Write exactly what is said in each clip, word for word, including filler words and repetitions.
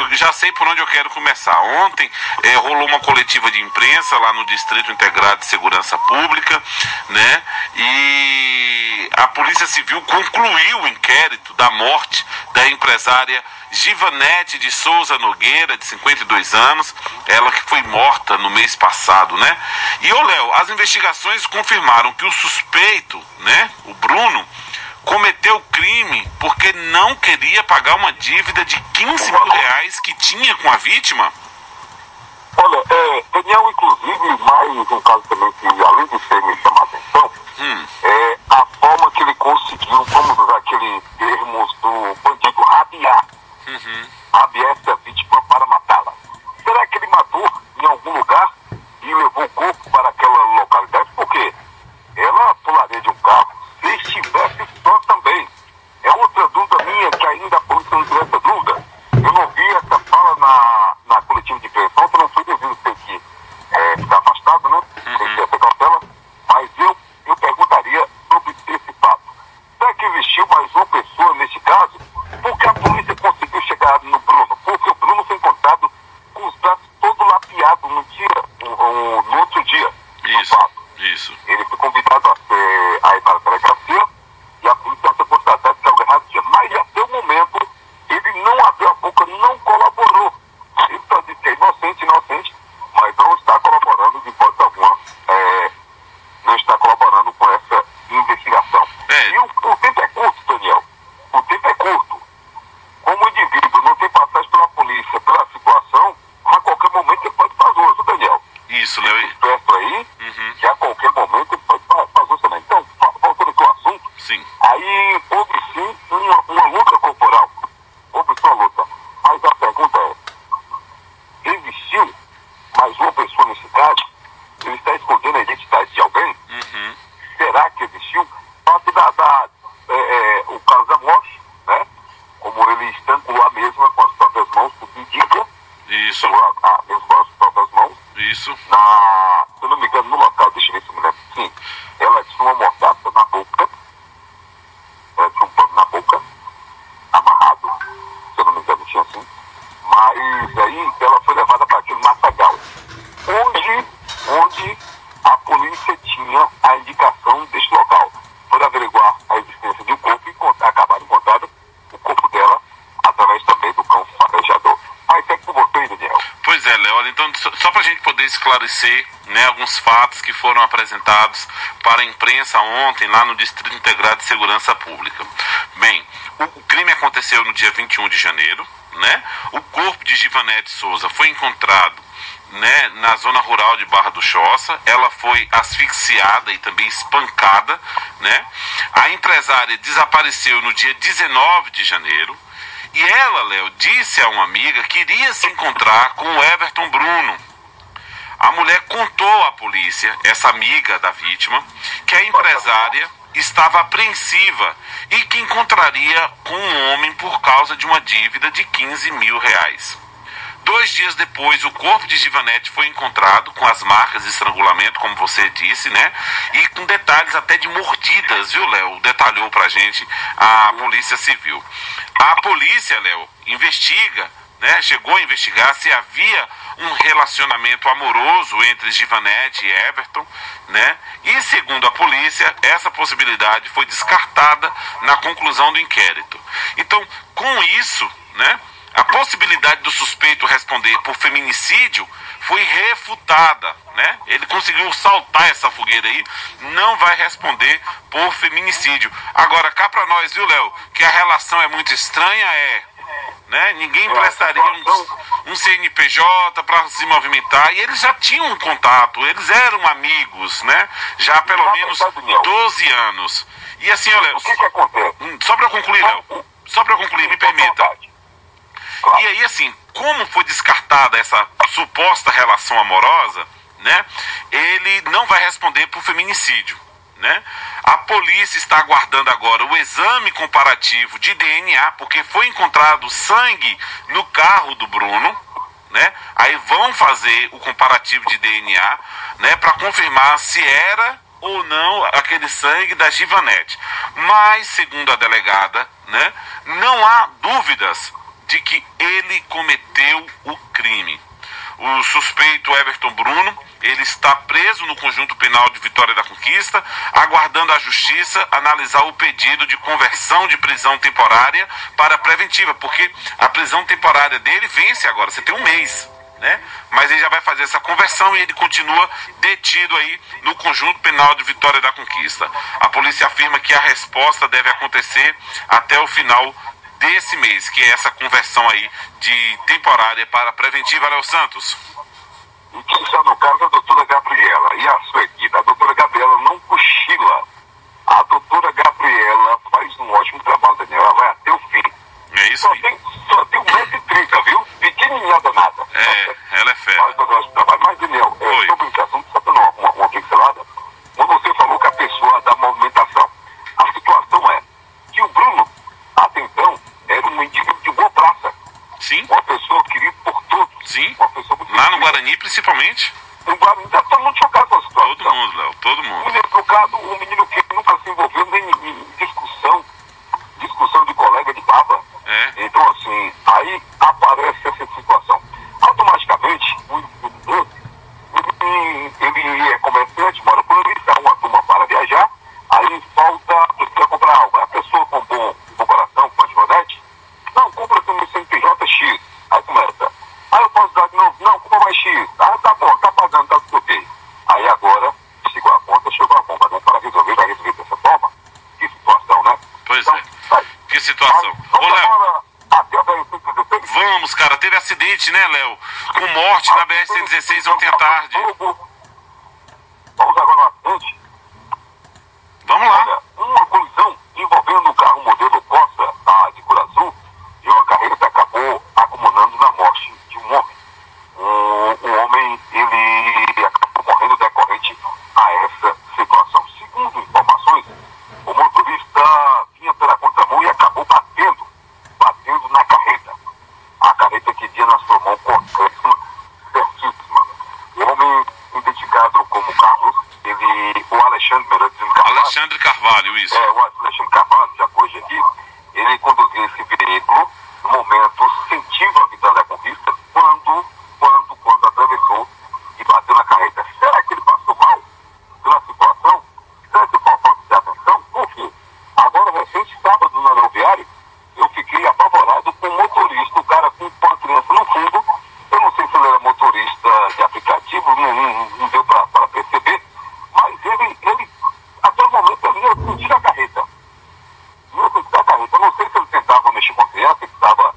eu já sei por onde eu quero começar. Ontem é, rolou uma coletiva de imprensa lá no Distrito Integrado de Segurança Pública, né? E a Polícia Civil concluiu o inquérito da morte da empresária Givanete de Souza Nogueira, de cinquenta e dois anos, ela que foi morta no mês passado, né? E, ô Léo, as investigações confirmaram que o suspeito, né, o Bruno, cometeu crime porque não queria pagar uma dívida de quinze mil reais que tinha com a vítima. Olha, é, Daniel, inclusive, mais um caso também que, além de ser me chamar a atenção, hum. é a forma que ele conseguiu, vamos usar aquele termos do bandido, rabiar. Uhum. Rabiar essa vítima para matá-la. Será que ele matou em algum lugar e levou o corpo para aquela localidade? Porque ela pularia de um carro se estivesse só também. É outra dúvida minha, que ainda a polícia não tem essa dúvida. Eu não vi essa fala na, na coletiva de imprensa, eu não fui devido ter que é, ficar afastado, né? Uhum. Tem que ter essa cautela, mas eu, eu perguntaria sobre esse fato. Será que existiu mais uma pessoa nesse caso? Porque a polícia conseguiu chegar no Bruno? Porque o Bruno foi encontrado com os braços todos lapiados no dia, no, no outro dia. Isso, isso. Ele foi convidado a, ser, a ir para a delegacia e a polícia foi constatada que algo errado tinha. Mas até o momento ele não abriu a boca, não colaborou. Ele só disse que é inocente, inocente, mas não está colaborando de hipótese alguma, é, não está colaborando com essa investigação. É. E o, o tempo é curto, Daniel. O tempo é curto. Como o indivíduo não tem passagem pela polícia, pela situação, a qualquer momento ele pode fazer uso, Daniel. Isso, Léo. Esperto aí, uhum. que a qualquer momento ele pode fazer uso também. Então, voltando aqui ao assunto, sim. Aí houve sim uma, uma luta corporal. Houve sim uma luta. Mas a pergunta é, existiu mais uma pessoa nesse caso? Ele está escondendo a identidade de alguém? Uhum. Será que existiu? Parte da, da é, é, o caso da morte, né? Como ele estrangulou a mesma com as próprias mãos, o que indica. Isso. A, a mesma com as próprias mãos. Isso. Na, se eu não me engano, no local, deixa eu ver se me lembro. Sim, ela tinha uma mordaça na boca. Ela tinha um pano na boca, amarrado, se eu não me engano, tinha assim. Mas aí ela foi levada para aquele matagal, onde, onde a polícia tinha a indicação deste local. Foi averiguar a existência de um corpo e acabaram encontrando o corpo dela através também do cão farejador. Mas é com você, Daniel. Pois é, Léo, então só para a gente poder esclarecer, né, alguns fatos que foram apresentados para a imprensa ontem lá no Distrito Integrado de Segurança Pública. Bem, o crime aconteceu no dia vinte e um de janeiro, né? O corpo de Givanete Souza foi encontrado, né, na zona rural de Barra do Choça. Ela foi asfixiada e também espancada, né? A empresária desapareceu no dia dezenove de janeiro. E ela, Léo, disse a uma amiga que iria se encontrar com o Everton Bruno. A mulher contou à polícia, essa amiga da vítima, que a empresária estava apreensiva e que encontraria com um homem por causa de uma dívida de quinze mil reais. Dois dias depois, o corpo de Givanete foi encontrado com as marcas de estrangulamento, como você disse, né? E com detalhes até de mordidas, viu, Léo? Detalhou pra gente a Polícia Civil. A polícia, Léo, investiga, né? Chegou a investigar se havia um relacionamento amoroso entre Givanete e Everton, né? E segundo a polícia, essa possibilidade foi descartada na conclusão do inquérito. Então, com isso, né, a possibilidade do suspeito responder por feminicídio foi refutada, né? Ele conseguiu saltar essa fogueira aí, não vai responder por feminicídio. Agora, cá pra nós, viu, Léo, que a relação é muito estranha, é, né? Ninguém prestaria um, um C N P J para se movimentar, e eles já tinham um contato, eles eram amigos, né? Já há pelo menos doze anos. E assim, ó, Léo, o que que acontece? Só para concluir, Léo, só para concluir, me permita. E aí, assim, como foi descartada essa suposta relação amorosa, né? Ele não vai responder por feminicídio, né? A polícia está aguardando agora o exame comparativo de D N A, porque foi encontrado sangue no carro do Bruno, né? Aí vão fazer o comparativo de D N A, né, para confirmar se era ou não aquele sangue da Givanete. Mas, segundo a delegada, né, não há dúvidas de que ele cometeu o crime. O suspeito Everton Bruno, ele está preso no Conjunto Penal de Vitória da Conquista, aguardando a Justiça analisar o pedido de conversão de prisão temporária para preventiva, porque a prisão temporária dele vence agora, você tem um mês, né? Mas ele já vai fazer essa conversão e ele continua detido aí no Conjunto Penal de Vitória da Conquista. A polícia afirma que a resposta deve acontecer até o final desse mês, que é essa conversão aí de temporária para preventiva. Léo Santos. E quem está no caso é a doutora Gabriela e a sua equipe. A doutora Gabriela não cochila. A doutora Gabriela faz um ótimo trabalho, Daniel. Ela vai até o fim. É isso só aí. Tem, só tem um metro e trinta, viu? Pequenininha danada. É, ela é fera. Faz um ótimo trabalho. Mas, Daniel, é, sobre esse assunto, só dando uma, uma, uma pincelada, quando você falou que a pessoa da movimentação, a situação é que o Bruno, até então, era um indivíduo de boa praça. Sim. Uma pessoa querida por todos. Sim. Uma pessoa muito Lá no Guarani, principalmente. No Guarani, tá todo mundo chocado com a situação. Todo mundo, Léo, todo Um mundo. menino trocado, um menino que nunca se envolveu nem em discussão, discussão de colega de baba. É. Então, assim, aí aparece essa situação. Automaticamente, o indivíduo ele, ele é comerciante, mora por ali, dá uma turma para viajar, aí falta, precisa comprar algo. A pessoa com bom, bom coração, com patinonete, não, compra com C N P J X. Aí começa. Aí eu posso dar de novo, não, compra mais X. Ah, tá bom, tá pagando, tá tudo ok. Aí agora, chegou a conta, chegou a bomba, né? Para resolver, vai resolver dessa forma. Que situação, né? Pois então, é. Sai. Que situação. Mas, Ô, Léo. Até a B R cento e dezesseis. Vamos, cara, teve acidente, né, Léo? Com morte na B R cento e dezesseis ontem à tarde. Vamos agora no acidente. Vamos lá. Olha, uma colisão envolvendo um carro modelo Corsa, tá, de cor azul, e uma carreta acabou acumulando na morte de um homem. Um, um homem, ele acabou morrendo decorrente a essa situação. Segundo informações, o motorista vinha pela contramão e acabou batendo, batendo na carreta. A carreta que vinha na sua mão corretíssima, certíssima. O homem identificado como Carlos, ele, o Alexandre Meirelles Carvalho. Alexandre Carvalho, isso. É, o Alexandre Carvalho, já corrigi aqui, ele conduziu esse veículo no momento sentiu a vitória da conquista quando, quando, quando atravessou e bateu na carreta. Será que ele passou mal pela situação? Será que foi falta de atenção? Por quê? Agora, recente, sábado, no aeroviário, eu fiquei apavorado com o motorista, o cara com uma criança no fundo. Eu não sei se ele era motorista de aplicativo, não, não, não deu para perceber, mas ele, ele, a todo momento, ele ia sentir a carreta. Ia sentir a carreta. Eu não sei se ele tentava mexer com a criança que estava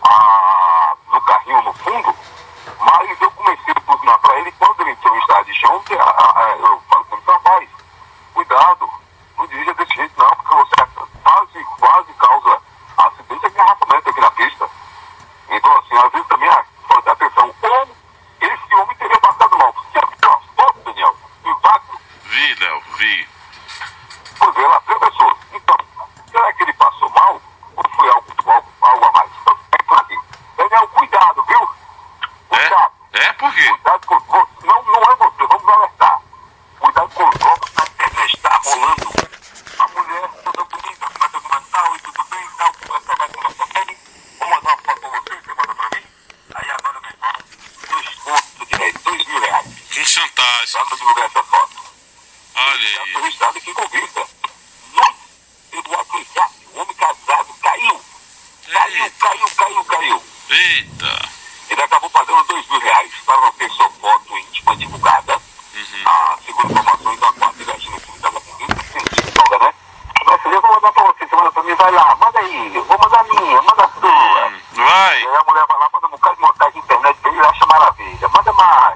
ah, no carrinho no fundo, mas eu comecei a buzinar para ele quando ele entrou em estado de chão, que, ah, ah, eu falei para ele, rapaz, cuidado, não dirija desse jeito não, porque você quase, quase causa acidente e engarrafamento aqui na pista. Então, assim, às vezes também a falta de atenção. Ou esse homem teria passado mal. Você já viu a foto, Daniel? Impacto? Vi, Léo, vi. Pois é, ela atravessou. Então, será que ele passou mal? Ou foi algo, algo, algo a mais? Então, é por aqui. Daniel, cuidado, viu? Cuidado. É? É? Por quê? Cuidado com você. Não, não é você, vamos alertar. Cuidado com os golpes na internet. Está rolando. A mulher toda bonita, com a documental e tudo bem, tal, com essa vai com essa série. Vou mandar uma foto pra você, você manda pra mim. Aí agora, meu irmão, dois pontos de reais, dois mil reais. Com chantagem. Só pra divulgar essa foto. Olha Já aí. foi registrado aqui em convista. Luiz Eduardo Isaac, o homem casado, caiu. Caiu, Eita. caiu, caiu, caiu. Eita. Ele acabou pagando dois mil reais para não ter sua foto íntima divulgada. Uhum. Ah, segundo informações da quarta imagina que estava com vinte centímetros, né? Nossa, eu vou mandar pra você, você manda pra mim, vai lá, manda aí, eu vou mandar a minha, manda a sua. Hum, vai. E aí a mulher vai lá, manda um bocado de montagem de internet, ele acha maravilha, manda mais.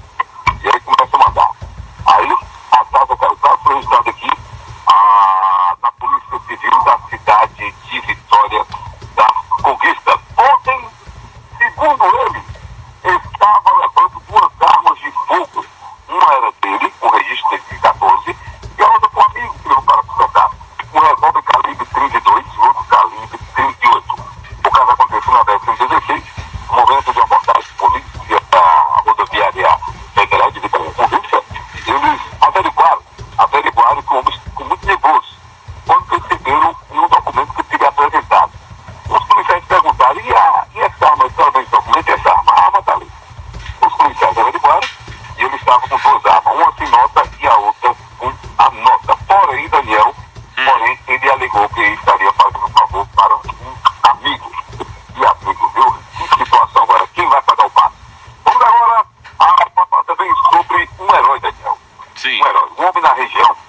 E aí começa a mandar. Aí a casa caiu, tá foi registrado aqui ah, na Polícia Civil da cidade de Vitória da Conquista. Ontem, segundo ele, estava levando duas armas de fogo. Uma era dele, com registro de quatorze, e a outra com um amigo que levou para sustentar. Um revólver calibre trinta e dois e outro calibre trinta e oito. O caso aconteceu na B R cento e dezesseis, no momento de abordagem de polícia da rodoviária federal de Vitória da Conquista. Eles averiguaram, averiguaram que o homem ficou muito nervoso quando perceberam um documento que teria apresentado. Os policiais perguntaram, e a, fome na região.